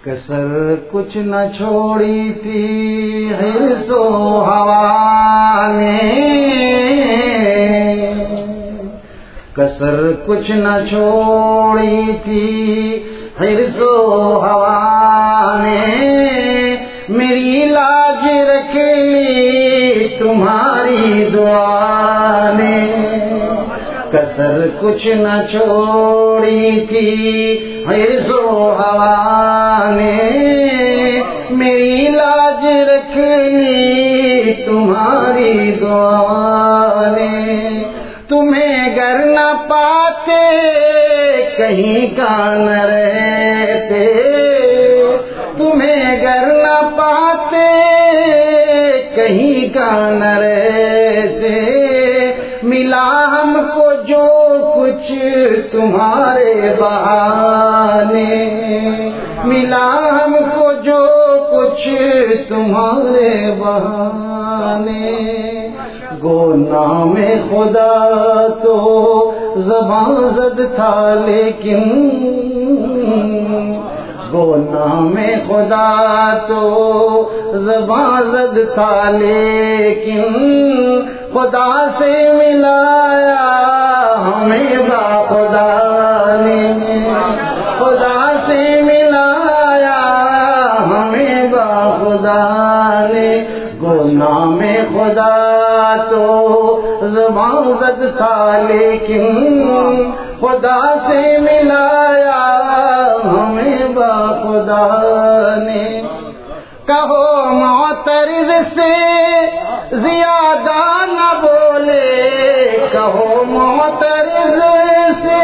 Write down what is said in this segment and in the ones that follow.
کسر کچھ نہ چھوڑی تھی حرص و ہوا نے، کسر کچھ نہ چھوڑی تھی حرص و ہوا نے، میری لاج رکھ لی تمہاری دعا نے، کسر کچھ نہ چھوڑی تھی حرص و ہوا نے، میری لاج رکھ لی تمہاری دعا نے، تمہیں گر نہ پاتے کہیں کا نہ رہتے، تمہیں گر نہ پاتے کہیں کا نہ رہتے، ملا ہم کو جو کچھ تمہارے بہانے، ملا ہم کو جو کچھ تمہارے بہانے، گو نام خدا تو زباں زد تھا لیکن، گو نام خدا تو زباں زد تھا لیکن، خدا سے ملایا ہمیں با خدا نے، خدا سے ملایا ہمیں با خدا نے، گو نام خدا تو زباں زد تھا لیکن، خدا سے ملایا ہمیں با خدا نے، کہو معترض سے زیادہ نہ بولے، کہو معترض سے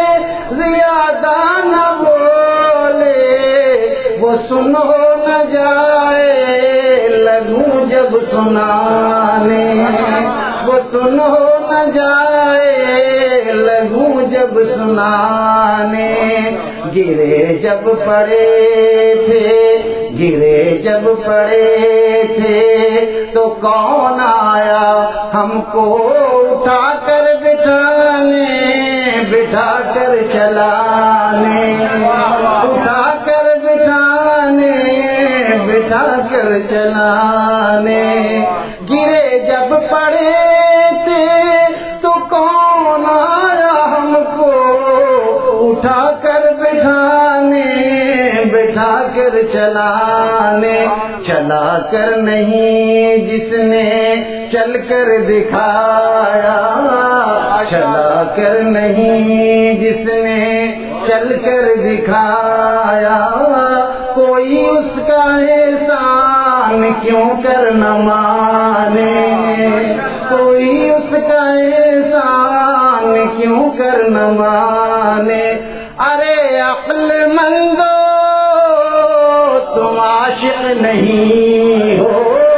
زیادہ نہ بولے، وہ سن ہو نہ جائے لگوں جب سنانے، وہ سن ہو نہ جائے لگوں جب سنانے، گرے جب پڑے تھے، گرے جب پڑے تھے تو کون آیا ہم کو اٹھا کر بٹھانے، بٹھا کر چلانے، اٹھا کر بٹھانے، بٹھا کر چلانے، گرے جب پڑے تھے تو کون آیا ہم کو اٹھا کر بٹھانے، بٹھا کر چلانے، چلا کر نہیں جس نے چل کر دکھایا، چلا کر نہیں جس نے چل کر دکھایا، کوئی اس کا احسان کیوں کر نہ مانے، کوئی اس کا احسان کیوں کر نہ مانے، ارے عقل مندو تم عاشق نہیں ہو،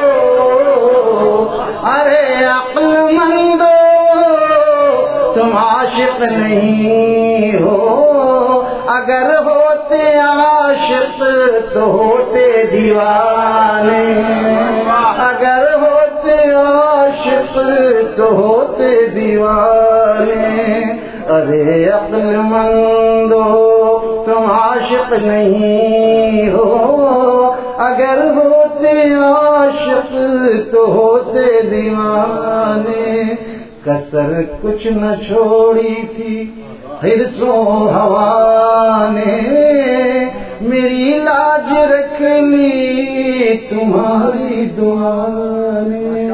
ارے عقل مندو تم عاشق نہیں ہو، اگر ہوتے عاشق تو ہوتے دیوانے، اگر ہوتے عاشق تو ہوتے دیوانے، ارے عقل مندو تم عاشق نہیں ہو، اگر ہوتے عاشق تو ہوتے دیوانے، کسر کچھ نہ چھوڑی تھی حرص و ہوا نے، میری لاج رکھ لی تمہاری دعا نے۔